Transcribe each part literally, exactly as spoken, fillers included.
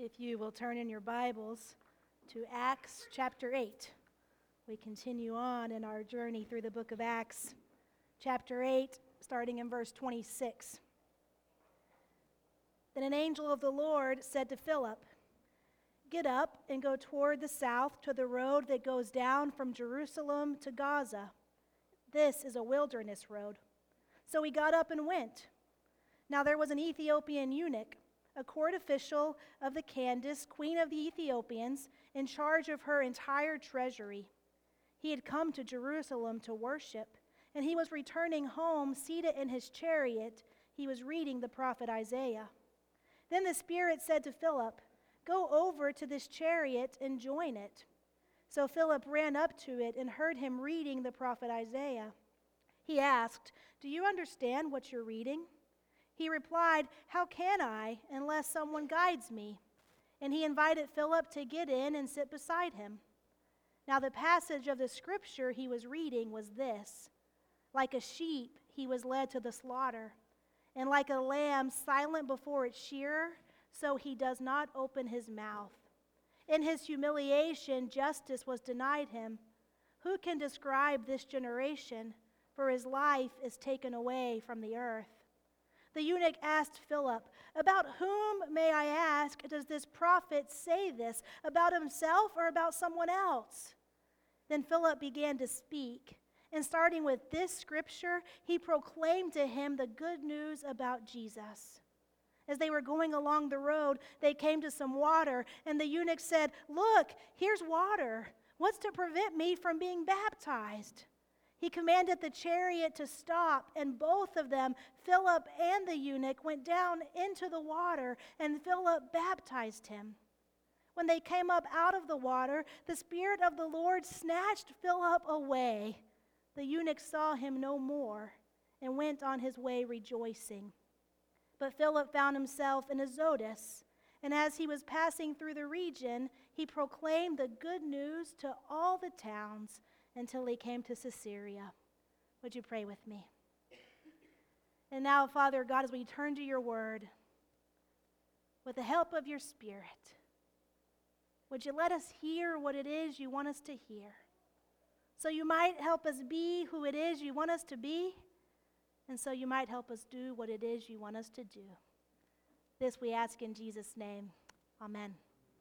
If you will turn in your Bibles to Acts chapter eight. We continue on in our journey through the book of Acts, chapter eight, starting in verse twenty-six. Then an angel of the Lord said to Philip, "Get up and go toward the south to the road that goes down from Jerusalem to Gaza. This is a wilderness road." So he got up and went. Now there was an Ethiopian eunuch, a court official of the Candace, queen of the Ethiopians, in charge of her entire treasury. He had come to Jerusalem to worship, and he was returning home, seated in his chariot. He was reading the prophet Isaiah. Then the Spirit said to Philip, "Go over to this chariot and join it." So Philip ran up to it and heard him reading the prophet Isaiah. He asked, "Do you understand what you're reading?" He replied, "How can I unless someone guides me?" And he invited Philip to get in and sit beside him. Now the passage of the scripture he was reading was this: "Like a sheep he was led to the slaughter, and like a lamb silent before its shearer, so he does not open his mouth. In his humiliation justice was denied him. Who can describe this generation? For his life is taken away from the earth." The eunuch asked Philip, "About whom, may I ask, does this prophet say this? About himself or about someone else?" Then Philip began to speak, and starting with this scripture, he proclaimed to him the good news about Jesus. As they were going along the road, they came to some water, and the eunuch said, "Look, here's water. What's to prevent me from being baptized?" He commanded the chariot to stop, and both of them, Philip and the eunuch, went down into the water, and Philip baptized him. When they came up out of the water, the Spirit of the Lord snatched Philip away. The eunuch saw him no more and went on his way rejoicing. But Philip found himself in Azotus, and as he was passing through the region, he proclaimed the good news to all the towns until he came to Caesarea. Would you pray with me? And now, Father God, as we turn to your word, with the help of your Spirit, would you let us hear what it is you want us to hear, so you might help us be who it is you want us to be, and so you might help us do what it is you want us to do. This we ask in Jesus' name. Amen.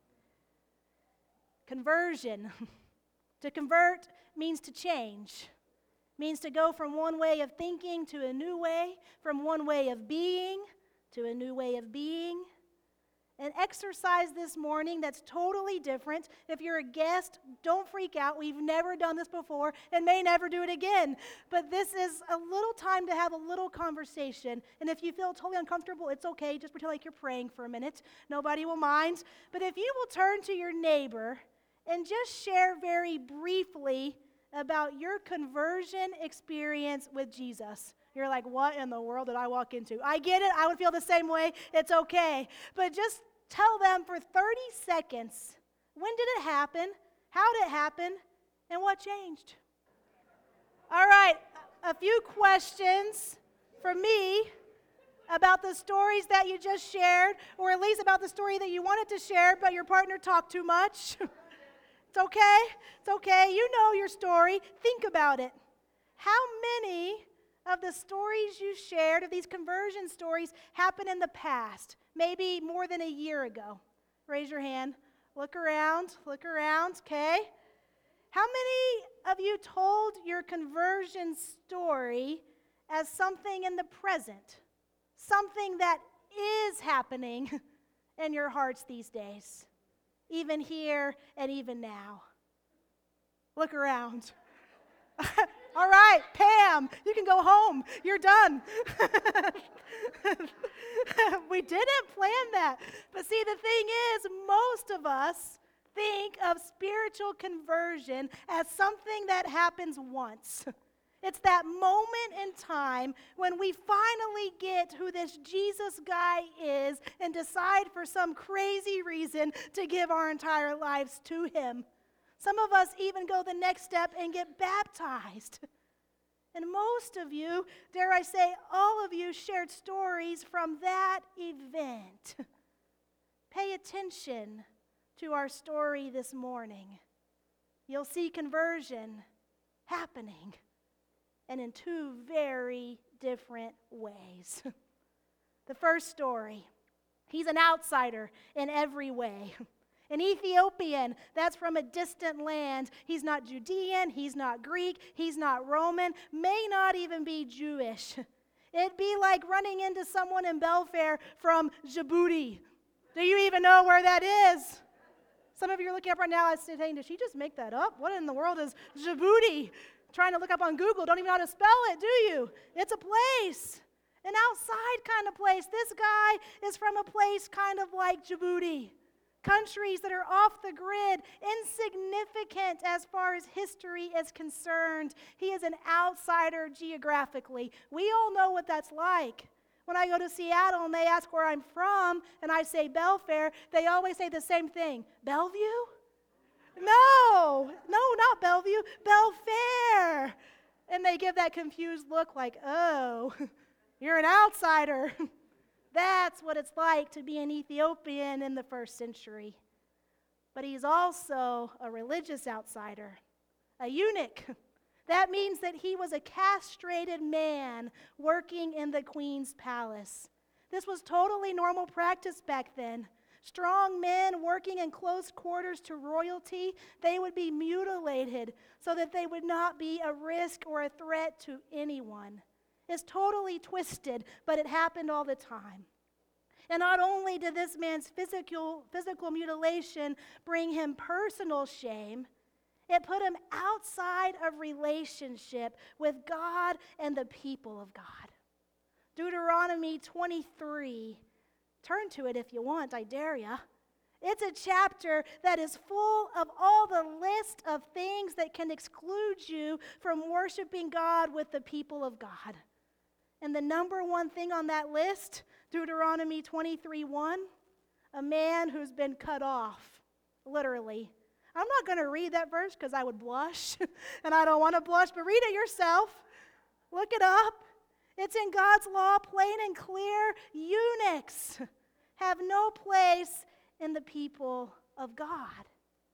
Conversion. To convert means to change, means to go from one way of thinking to a new way, from one way of being to a new way of being. An exercise this morning that's totally different. If you're a guest, don't freak out. We've never done this before and may never do it again. But this is a little time to have a little conversation. And if you feel totally uncomfortable, it's okay. Just pretend like you're praying for a minute. Nobody will mind. But if you will turn to your neighbor and just share very briefly about your conversion experience with Jesus. You're like, what in the world did I walk into? I get it. I would feel the same way. It's okay. But just tell them for thirty seconds, when did it happen? How did it happen? And what changed? All right, a few questions for me about the stories that you just shared, or at least about the story that you wanted to share, but your partner talked too much. It's okay. It's okay. You know your story. Think about it. How many of the stories you shared, of these conversion stories, happened in the past? Maybe more than a year ago. Raise your hand. Look around. Look around. Okay. How many of you told your conversion story as something in the present? Something that is happening in your hearts these days? Even here and even now. Look around. All right, Pam, you can go home. You're done. We didn't plan that. But see, the thing is, most of us think of spiritual conversion as something that happens once. It's that moment in time when we finally get who this Jesus guy is and decide for some crazy reason to give our entire lives to him. Some of us even go the next step and get baptized. And most of you, dare I say, all of you shared stories from that event. Pay pay attention to our story this morning, you'll see conversion happening, and in two very different ways. The first story, he's an outsider in every way. An Ethiopian, that's from a distant land. He's not Judean, he's not Greek, he's not Roman, may not even be Jewish. It'd be like running into someone in Belfair from Djibouti. Do you even know where that is? Some of you are looking up right now and saying, did she just make that up? What in the world is Djibouti? Trying to look up on Google, don't even know how to spell it, do you? It's a place, an outside kind of place. This guy is from a place kind of like Djibouti. Countries that are off the grid, insignificant as far as history is concerned. He is an outsider geographically. We all know what that's like. When I go to Seattle and they ask where I'm from, and I say Belfair, they always say the same thing. Bellevue? No, no, not Bellevue, Belfair. And they give that confused look like, oh, you're an outsider. That's what it's like to be an Ethiopian in the first century. But he's also a religious outsider, a eunuch. That means that he was a castrated man working in the queen's palace. This was totally normal practice back then. Strong men working in close quarters to royalty, they would be mutilated so that they would not be a risk or a threat to anyone. It's totally twisted, but it happened all the time. And not only did this man's physical, physical mutilation bring him personal shame, it put him outside of relationship with God and the people of God. Deuteronomy twenty-three, turn to it if you want, I dare ya. It's a chapter that is full of all the list of things that can exclude you from worshiping God with the people of God. And the number one thing on that list, Deuteronomy twenty-three one, a man who's been cut off, literally. I'm not going to read that verse because I would blush, and I don't want to blush, but read it yourself. Look it up. It's in God's law, plain and clear. Eunuchs have no place in the people of God.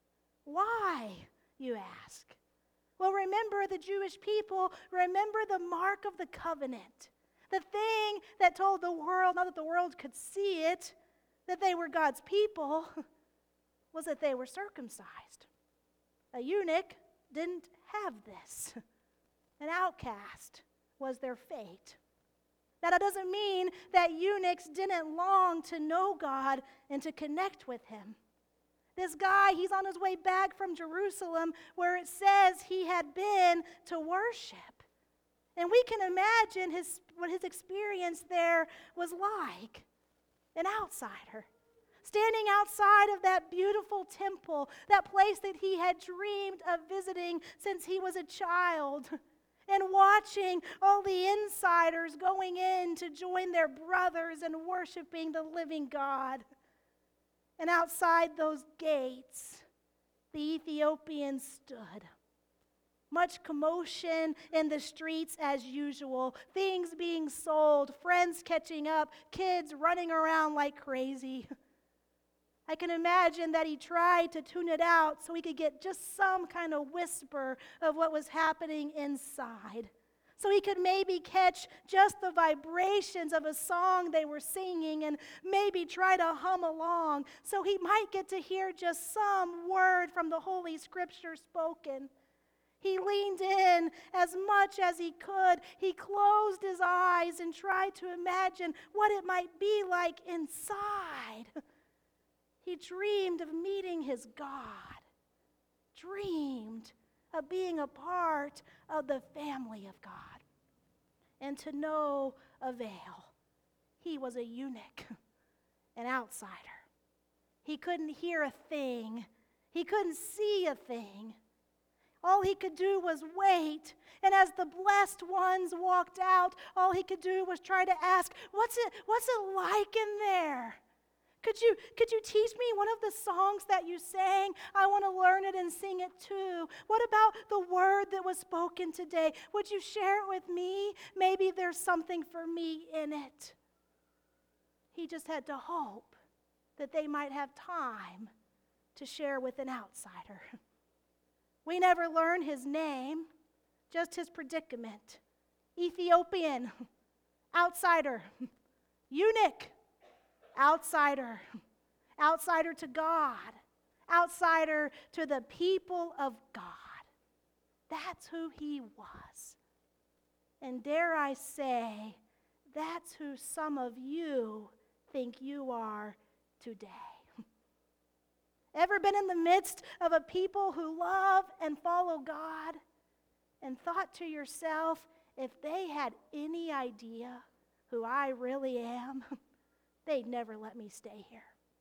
Why, you ask? Well, remember the Jewish people, remember the mark of the covenant. The thing that told the world, not that the world could see it, that they were God's people, was that they were circumcised. A eunuch didn't have this. An outcast was their fate. Now, that doesn't mean that eunuchs didn't long to know God and to connect with him. This guy, he's on his way back from Jerusalem where it says he had been to worship. And we can imagine his, what his experience there was like. An outsider. Standing outside of that beautiful temple, that place that he had dreamed of visiting since he was a child, and watching all the insiders going in to join their brothers and worshiping the living God. And outside those gates, the Ethiopians stood. Much commotion in the streets as usual, things being sold, friends catching up, kids running around like crazy. I can imagine that he tried to tune it out so he could get just some kind of whisper of what was happening inside. So he could maybe catch just the vibrations of a song they were singing and maybe try to hum along so he might get to hear just some word from the Holy Scripture spoken. He leaned in as much as he could. He closed his eyes and tried to imagine what it might be like inside. He dreamed of meeting his God, dreamed of being a part of the family of God. And to no avail. He was a eunuch, an outsider. He couldn't hear a thing. He couldn't see a thing. All he could do was wait. And as the blessed ones walked out, all he could do was try to ask, what's it, what's it like in there? Could you, could you teach me one of the songs that you sang? I want to learn it and sing it too. What about the word that was spoken today? Would you share it with me? Maybe there's something for me in it. He just had to hope that they might have time to share with an outsider. We never learn his name, just his predicament. Ethiopian, outsider. Eunuch, outsider. Outsider to God. Outsider to the people of God. That's who he was. And dare I say, that's who some of you think you are today. Ever been in the midst of a people who love and follow God and thought to yourself, if they had any idea who I really am, they'd never let me stay here?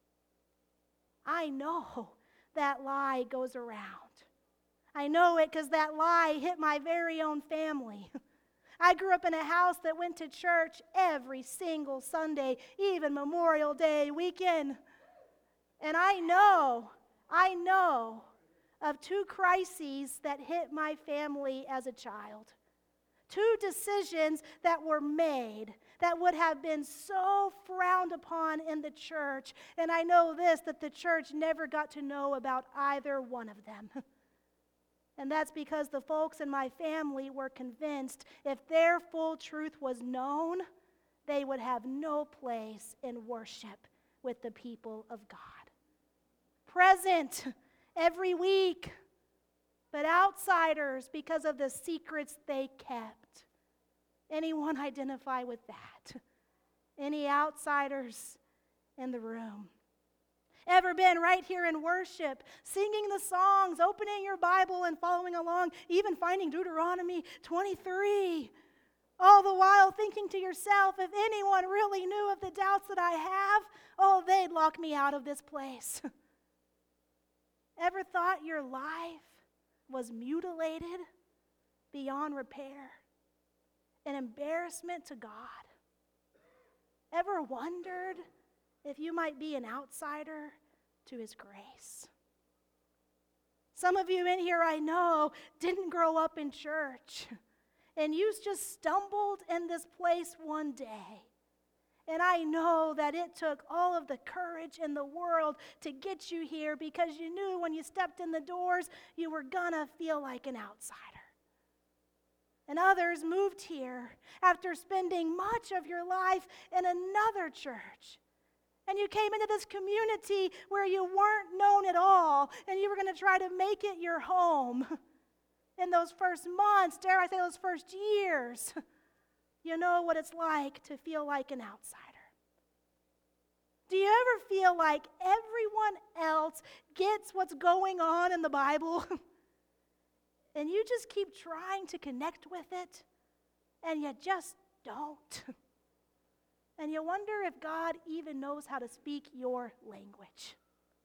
I know that lie goes around. I know it because that lie hit my very own family. I grew up in a house that went to church every single Sunday, even Memorial Day weekend. And I know, I know of two crises that hit my family as a child. Two decisions that were made that would have been so frowned upon in the church. And I know this, that the church never got to know about either one of them. And that's because the folks in my family were convinced if their full truth was known, they would have no place in worship with the people of God. Present every week, but outsiders because of the secrets they kept. Anyone identify with that? Any outsiders in the room? Ever been right here in worship, singing the songs, opening your Bible and following along, even finding Deuteronomy twenty-three, all the while thinking to yourself, if anyone really knew of the doubts that I have, oh, they'd lock me out of this place. Ever thought your life was mutilated beyond repair? An embarrassment to God? Ever wondered if you might be an outsider to his grace? Some of you in here, I know, didn't grow up in church, and you just stumbled in this place one day. And I know that it took all of the courage in the world to get you here because you knew when you stepped in the doors, you were gonna feel like an outsider. And others moved here after spending much of your life in another church. And you came into this community where you weren't known at all, and you were going to try to make it your home. In those first months, dare I say those first years, you know what it's like to feel like an outsider. Do you ever feel like everyone else gets what's going on in the Bible? And you just keep trying to connect with it, and you just don't. And you wonder if God even knows how to speak your language.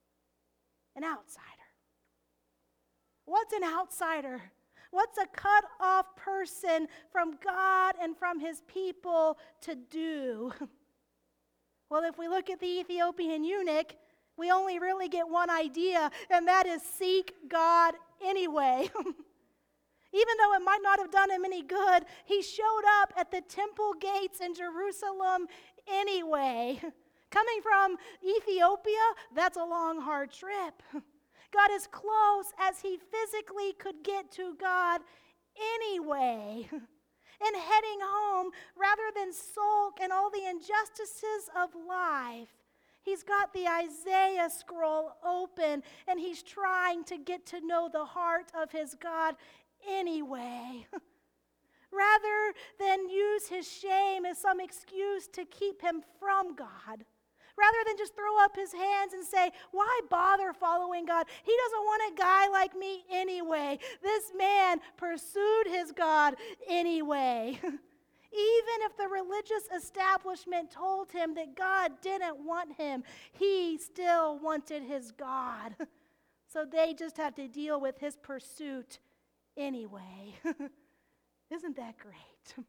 An outsider. What's an outsider? What's a cut off person from God and from his people to do? Well, if we look at the Ethiopian eunuch, we only really get one idea, and that is seek God anyway. Even though it might not have done him any good, he showed up at the temple gates in Jerusalem anyway. Coming from Ethiopia, that's a long, hard trip. Got as close as he physically could get to God anyway. And heading home, rather than sulk in all the injustices of life, he's got the Isaiah scroll open, and he's trying to get to know the heart of his God anyway. Rather than use his shame as some excuse to keep him from God. Rather than just throw up his hands and say, why bother following God? He doesn't want a guy like me anyway. This man pursued his God anyway. Even if the religious establishment told him that God didn't want him, he still wanted his God. So they just have to deal with his pursuit anyway. Isn't that great?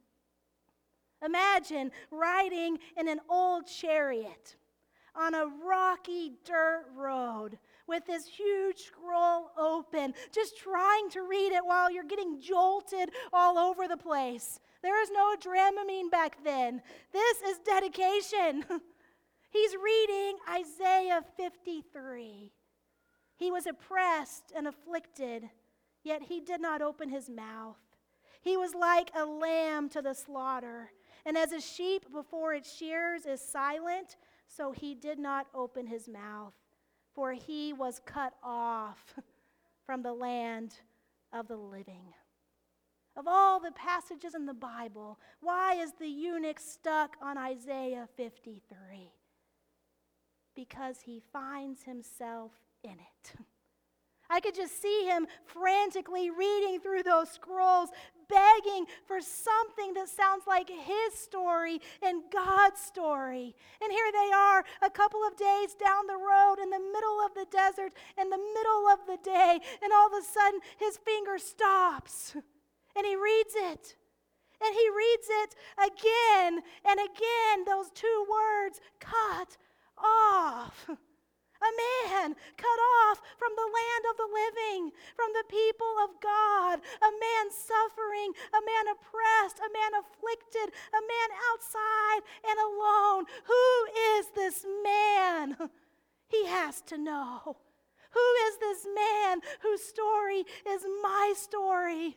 Imagine riding in an old chariot on a rocky dirt road with this huge scroll open, just trying to read it while you're getting jolted all over the place. There is no Dramamine back then. This is dedication. He's reading Isaiah fifty-three. He was oppressed and afflicted, yet he did not open his mouth. He was like a lamb to the slaughter, and as a sheep before its shears is silent, so he did not open his mouth, for he was cut off from the land of the living. Of all the passages in the Bible, why is the eunuch stuck on Isaiah fifty-three? Because he finds himself in it. I could just see him frantically reading through those scrolls, begging for something that sounds like his story and God's story. And here they are, a couple of days down the road in the middle of the desert, in the middle of the day, and all of a sudden his finger stops, and he reads it. And he reads it again and again, those two words, cut off. A man cut off from the land of the living, from the people of God, a man suffering, a man oppressed, a man afflicted, a man outside and alone. Who is this man? He has to know. Who is this man whose story is my story?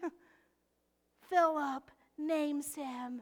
Philip names him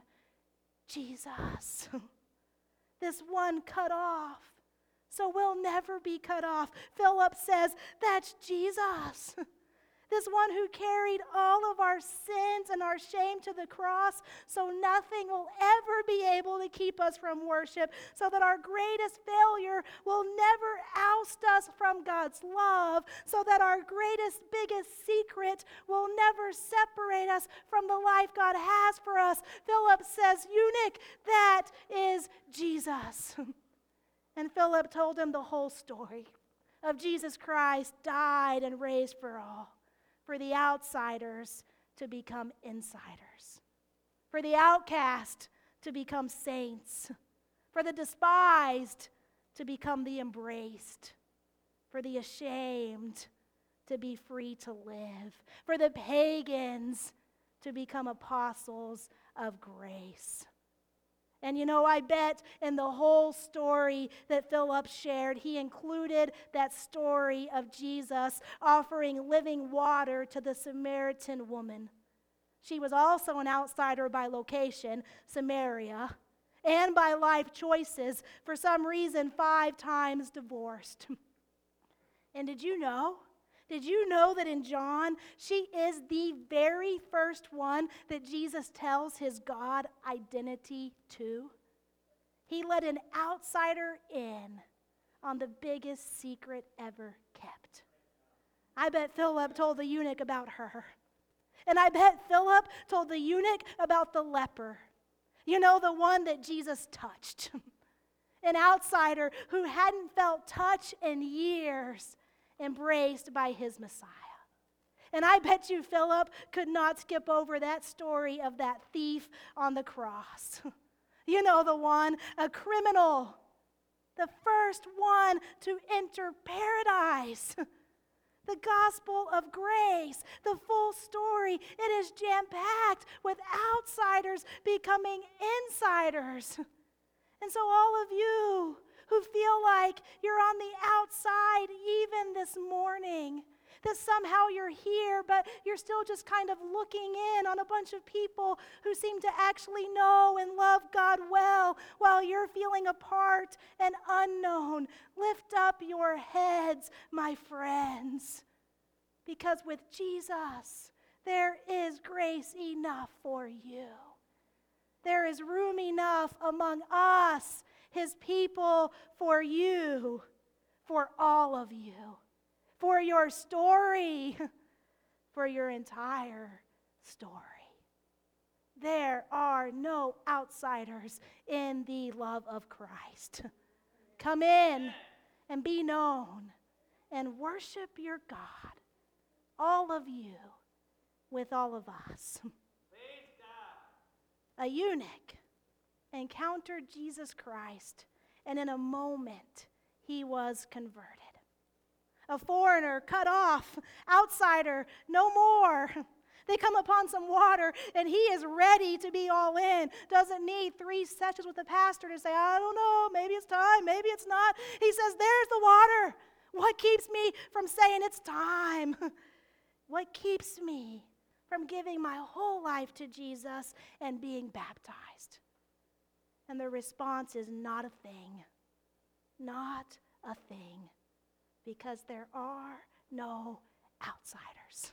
Jesus. This one cut off. So we'll never be cut off. Philip says, that's Jesus. This one who carried all of our sins and our shame to the cross, so nothing will ever be able to keep us from worship, so that our greatest failure will never oust us from God's love, so that our greatest, biggest secret will never separate us from the life God has for us. Philip says, eunuch, that is Jesus. And Philip told him the whole story of Jesus Christ died and raised for all, for the outsiders to become insiders, for the outcast to become saints, for the despised to become the embraced, for the ashamed to be free to live, for the pagans to become apostles of grace. And you know, I bet in the whole story that Philip shared, he included that story of Jesus offering living water to the Samaritan woman. She was also an outsider by location, Samaria, and by life choices, for some reason five times divorced. And did you know? Did you know that in John, she is the very first one that Jesus tells his God identity to? He let an outsider in on the biggest secret ever kept. I bet Philip told the eunuch about her. And I bet Philip told the eunuch about the leper. You know, the one that Jesus touched. An outsider who hadn't felt touch in years, embraced by his Messiah. And I bet you Philip could not skip over that story of that thief on the cross. You know, the one, a criminal, the first one to enter paradise. The gospel of grace, the full story, it is jam-packed with outsiders becoming insiders. And so all of you who feel like you're on the outside even this morning, that somehow you're here, but you're still just kind of looking in on a bunch of people who seem to actually know and love God well, while you're feeling apart and unknown. Lift up your heads, my friends, because with Jesus, there is grace enough for you. There is room enough among us, his people, for you, for all of you, for your story, for your entire story. There are no outsiders in the love of Christ. Come in and be known and worship your God, all of you, with all of us. A eunuch encountered Jesus Christ, and in a moment, he was converted. A foreigner cut off, outsider, no more. They come upon some water, and he is ready to be all in. Doesn't need three sessions with the pastor to say, I don't know, maybe it's time, maybe it's not. He says, there's the water. What keeps me from saying it's time? What keeps me from giving my whole life to Jesus and being baptized? And the response is not a thing. Not a thing. Because there are no outsiders.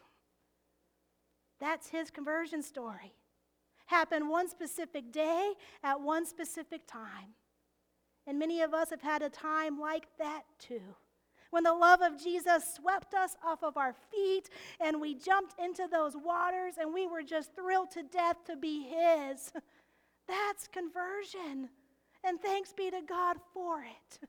That's his conversion story. Happened one specific day at one specific time. And many of us have had a time like that too. When the love of Jesus swept us off of our feet and we jumped into those waters and we were just thrilled to death to be his. That's conversion. And thanks be to God for it.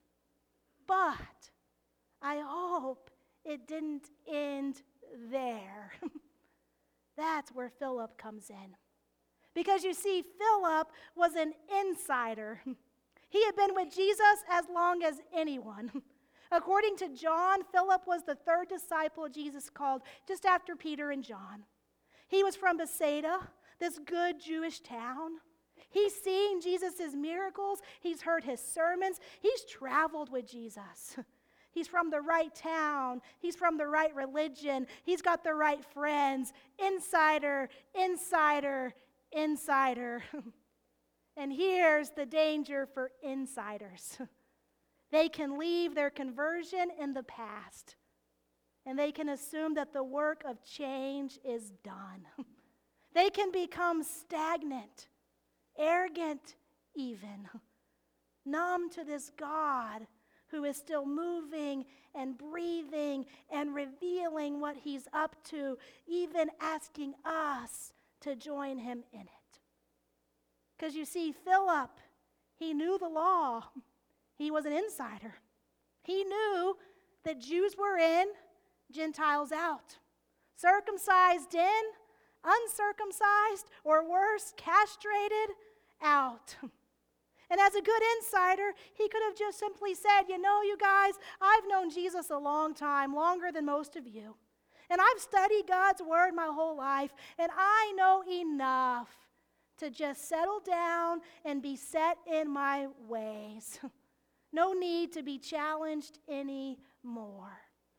But I hope it didn't end there. That's where Philip comes in. Because you see, Philip was an insider. He had been with Jesus as long as anyone. According to John, Philip was the third disciple Jesus called, just after Peter and John. He was from Bethsaida, this good Jewish town. He's seen Jesus' miracles. He's heard his sermons. He's traveled with Jesus. He's from the right town. He's from the right religion. He's got the right friends. Insider, insider, insider. And here's the danger for insiders. They can leave their conversion in the past, and they can assume that the work of change is done. They can become stagnant, arrogant even, numb to this God who is still moving and breathing and revealing what he's up to, even asking us to join him in it. Because you see, Philip, he knew the law. He was an insider. He knew that Jews were in, Gentiles out. Circumcised in, uncircumcised, or worse, castrated out. And as a good insider, he could have just simply said, you know, you guys, I've known Jesus a long time, longer than most of you. And I've studied God's word my whole life, and I know enough to just settle down and be set in my ways. No need to be challenged anymore.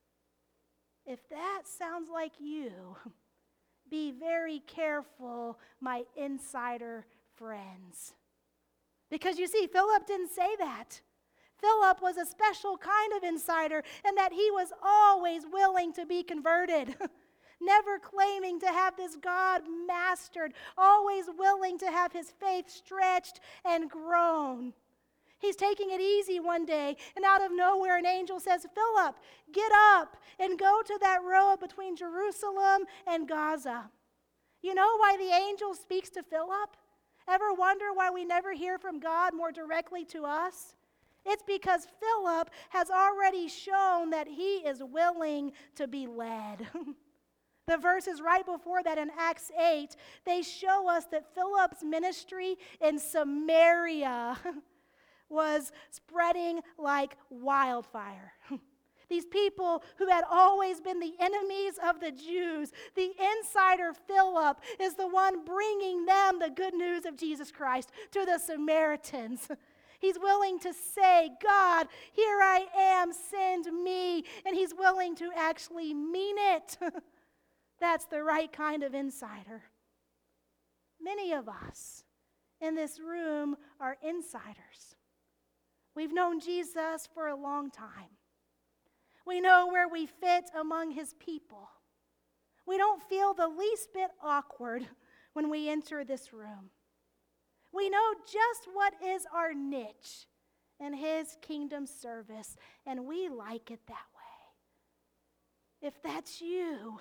If that sounds like you, be very careful, my insider friends. Because you see, Philip didn't say that. Philip was a special kind of insider in that he was always willing to be converted, never claiming to have this God mastered, always willing to have his faith stretched and grown. He's taking it easy one day, and out of nowhere an angel says, Philip, get up and go to that road between Jerusalem and Gaza. You know why the angel speaks to Philip? Ever wonder why we never hear from God more directly to us? It's because Philip has already shown that he is willing to be led. The verses right before that in Acts eight, they show us that Philip's ministry in Samaria was spreading like wildfire. These people who had always been the enemies of the Jews, the insider Philip is the one bringing them the good news of Jesus Christ to the Samaritans. He's willing to say, God, here I am, send me. And he's willing to actually mean it. That's the right kind of insider. Many of us in this room are insiders. We've known Jesus for a long time. We know where we fit among his people. We don't feel the least bit awkward when we enter this room. We know just what is our niche in his kingdom service, and we like it that way. If that's you,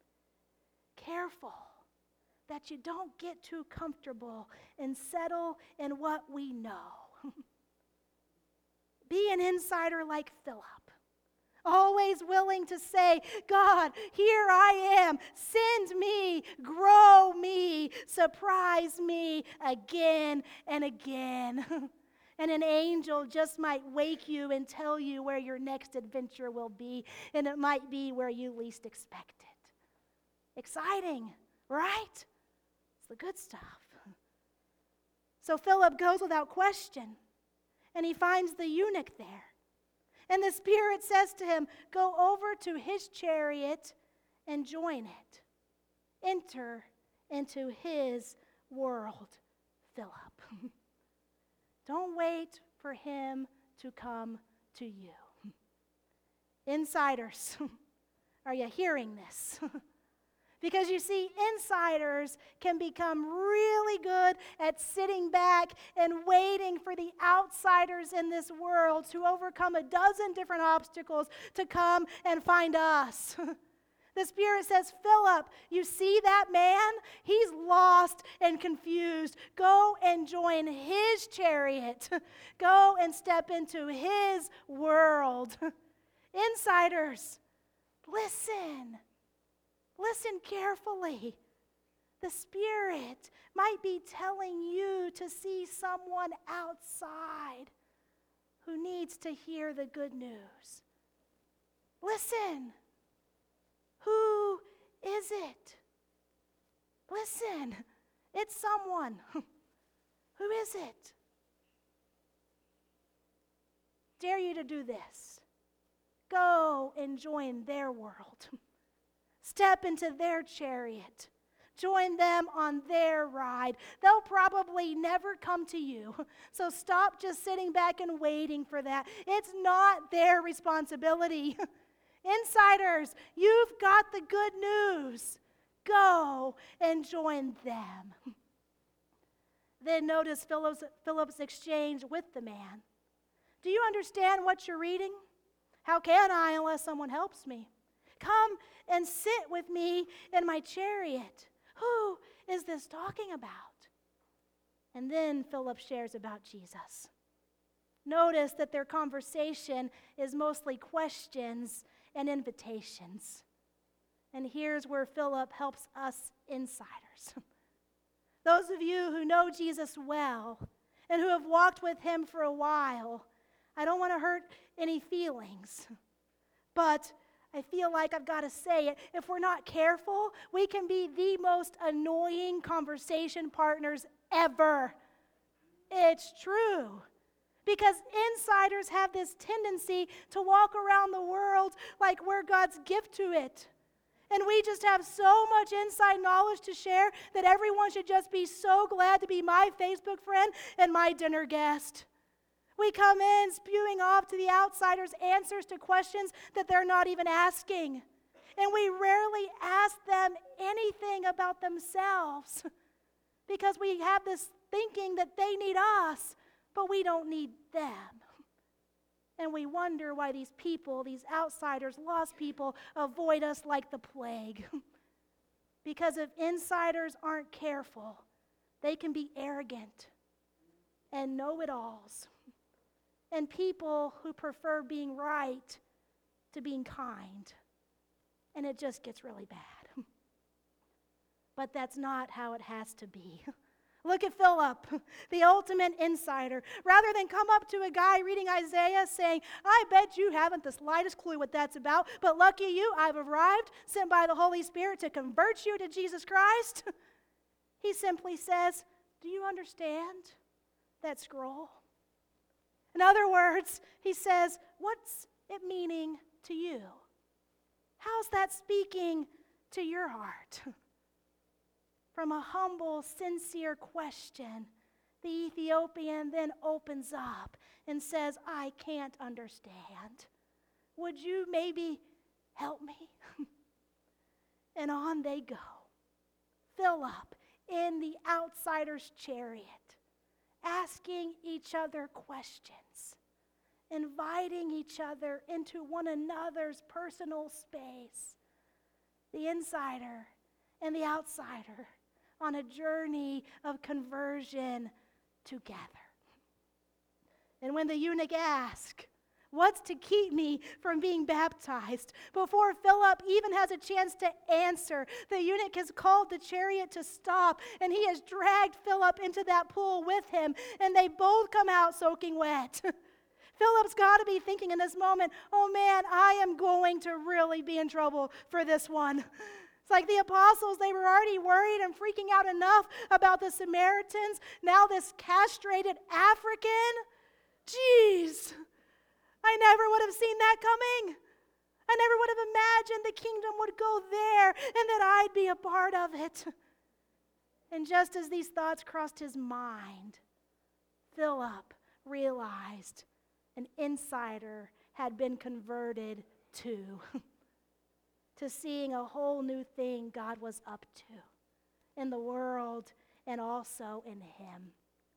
careful that you don't get too comfortable and settle in what we know. Be an insider like Philip. Always willing to say, God, here I am. Send me, grow me, surprise me again and again. And an angel just might wake you and tell you where your next adventure will be, and it might be where you least expect it. Exciting, right? It's the good stuff. So Philip goes without question, and he finds the eunuch there. And the Spirit says to him, go over to his chariot and join it. Enter into his world, Philip. Don't wait for him to come to you. Insiders, are you hearing this? Because you see, insiders can become really good at sitting back and waiting for the outsiders in this world to overcome a dozen different obstacles to come and find us. The Spirit says, Philip, you see that man? He's lost and confused. Go and join his chariot. Go and step into his world. Insiders, listen. Listen carefully. The Spirit might be telling you to see someone outside who needs to hear the good news. Listen. Who is it? Listen. It's someone. Who is it? Dare you to do this. Go and join their world. Step into their chariot. Join them on their ride. They'll probably never come to you. So stop just sitting back and waiting for that. It's not their responsibility. Insiders, you've got the good news. Go and join them. Then notice Philip's, Philip's exchange with the man. Do you understand what you're reading? How can I unless someone helps me? Come and sit with me in my chariot. Who is this talking about? And then Philip shares about Jesus. Notice that their conversation is mostly questions and invitations. And here's where Philip helps us insiders. Those of you who know Jesus well and who have walked with him for a while, I don't want to hurt any feelings, but I feel like I've got to say it. If we're not careful, we can be the most annoying conversation partners ever. It's true. Because insiders have this tendency to walk around the world like we're God's gift to it. And we just have so much inside knowledge to share that everyone should just be so glad to be my Facebook friend and my dinner guest. We come in spewing off to the outsiders answers to questions that they're not even asking. And we rarely ask them anything about themselves because we have this thinking that they need us, but we don't need them. And we wonder why these people, these outsiders, lost people, avoid us like the plague. Because if insiders aren't careful, they can be arrogant and know-it-alls. And people who prefer being right to being kind. And it just gets really bad. But that's not how it has to be. Look at Philip, the ultimate insider. Rather than come up to a guy reading Isaiah saying, I bet you haven't the slightest clue what that's about, but lucky you, I've arrived, sent by the Holy Spirit to convert you to Jesus Christ. He simply says, do you understand that scroll? In other words, he says, what's it meaning to you? How's that speaking to your heart? From a humble, sincere question, the Ethiopian then opens up and says, I can't understand. Would you maybe help me? And on they go. Philip in the outsider's chariot, asking each other questions, inviting each other into one another's personal space. The insider and the outsider on a journey of conversion together. And when the eunuch asked, what's to keep me from being baptized? Before Philip even has a chance to answer, the eunuch has called the chariot to stop, and he has dragged Philip into that pool with him, and they both come out soaking wet. Philip's got to be thinking in this moment, oh man, I am going to really be in trouble for this one. It's like the apostles, they were already worried and freaking out enough about the Samaritans. Now this castrated African? Jeez, I never would have seen that coming. I never would have imagined the kingdom would go there and that I'd be a part of it. And just as these thoughts crossed his mind, Philip realized an insider had been converted too. To seeing a whole new thing God was up to in the world and also in him.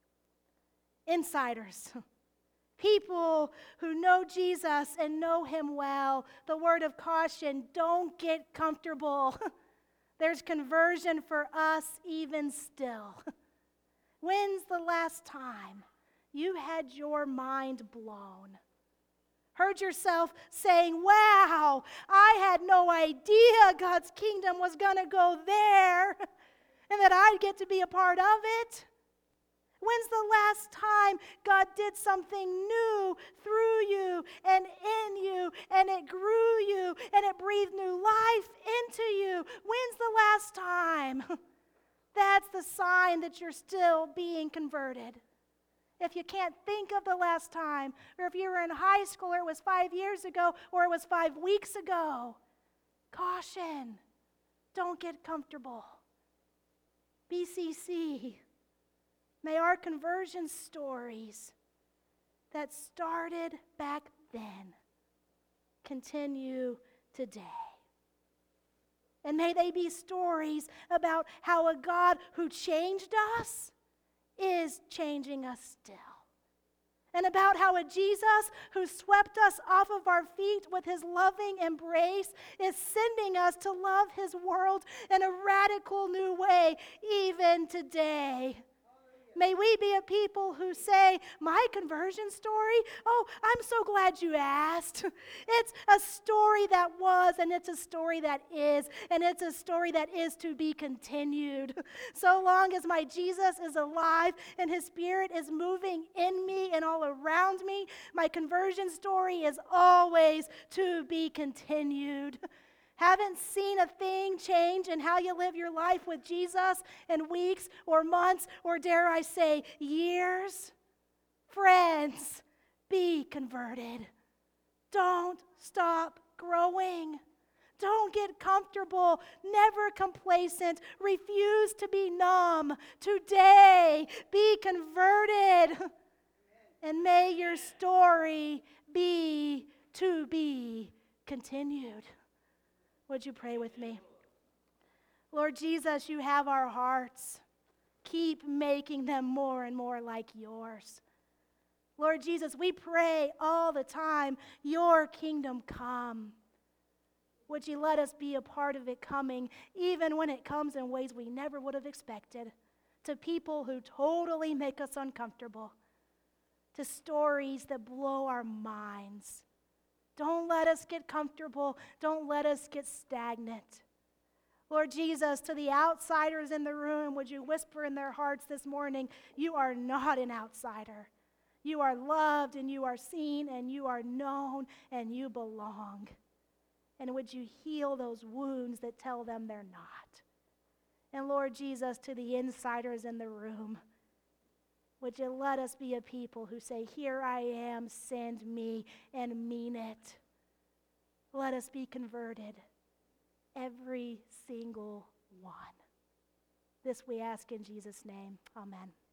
Insiders, people who know Jesus and know him well, the word of caution, don't get comfortable. There's conversion for us even still. When's the last time you had your mind blown? Heard yourself saying, wow, I had no idea God's kingdom was going to go there and that I'd get to be a part of it. When's the last time God did something new through you and in you, and it grew you and it breathed new life into you? When's the last time? That's the sign that you're still being converted. If you can't think of the last time, or if you were in high school, or it was five years ago, or it was five weeks ago, caution, don't get comfortable. B C C, may our conversion stories that started back then continue today. And may they be stories about how a God who changed us is changing us still. And about how a Jesus who swept us off of our feet with his loving embrace is sending us to love his world in a radical new way even today. May we be a people who say, my conversion story? Oh, I'm so glad you asked. It's a story that was, and it's a story that is, and it's a story that is to be continued. So long as my Jesus is alive and his spirit is moving in me and all around me, my conversion story is always to be continued. Haven't seen a thing change in how you live your life with Jesus in weeks or months or, dare I say, years? Friends, be converted. Don't stop growing. Don't get comfortable, never complacent. Refuse to be numb. Today, be converted. And may your story be to be continued. Would you pray with me? Lord Jesus, you have our hearts. Keep making them more and more like yours. Lord Jesus, we pray all the time, your kingdom come. Would you let us be a part of it coming, even when it comes in ways we never would have expected, to people who totally make us uncomfortable, to stories that blow our minds. Don't let us get comfortable. Don't let us get stagnant. Lord Jesus, to the outsiders in the room, would you whisper in their hearts this morning, you are not an outsider. You are loved and you are seen and you are known and you belong. And would you heal those wounds that tell them they're not? And Lord Jesus, to the insiders in the room, would you let us be a people who say, here I am, send me, and mean it. Let us be converted, every single one. This we ask in Jesus' name. Amen.